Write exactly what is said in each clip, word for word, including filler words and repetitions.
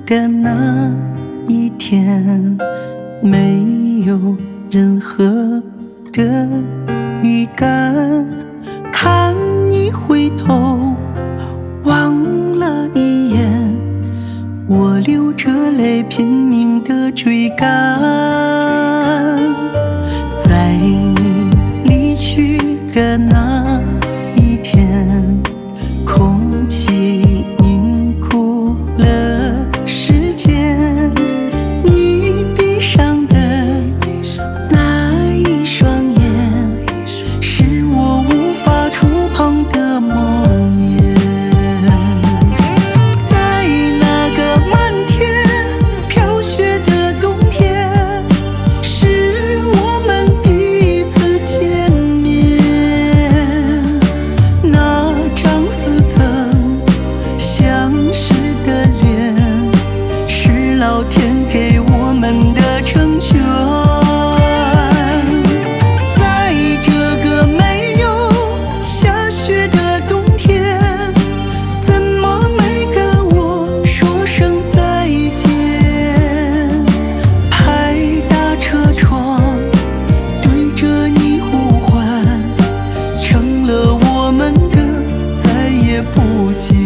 的那一天，没有任何的预感。看你回头望了一眼，我流着泪拼命地追赶。在你离去的那一天，空气凝固了时间。你闭上的那一双眼，是我无法触碰的梦魇。在那个漫天飘雪的冬天，是我们第一次见面。那张似曾相识的脸，是老天给我们的成全。在这个没有下雪的冬天，怎么没跟我说声再见？拍打车窗，对着你呼唤，成了我们的再也不见。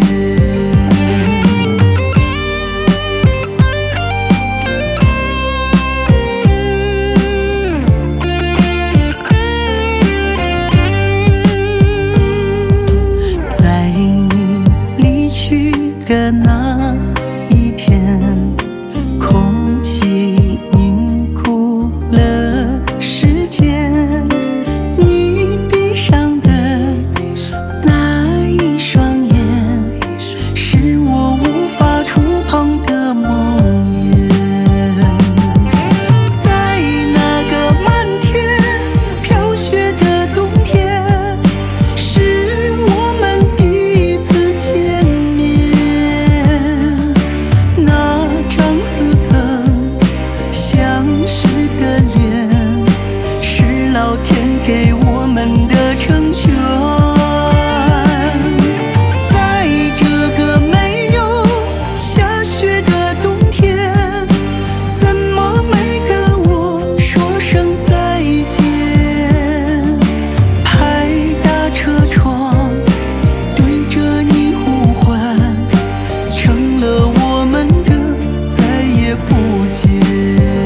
在你离去的那一天，空气凝固了时间。你闭上的那一双眼，是我无法触碰的梦魇。在那个漫天飘雪的冬天，是我们第一次见面。那张似曾相识的脸，是老天给我们的成全。在这个没有下雪的冬天，怎么没跟我说声再见？拍打车窗，对着你呼唤，成了我们的再也不见。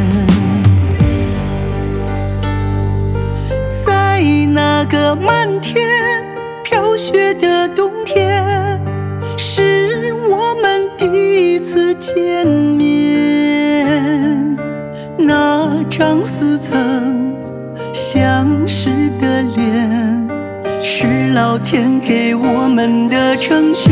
在那个漫天飘雪的冬天，是我们第一次见面。那张似曾相识的脸，是老天给我们的成全。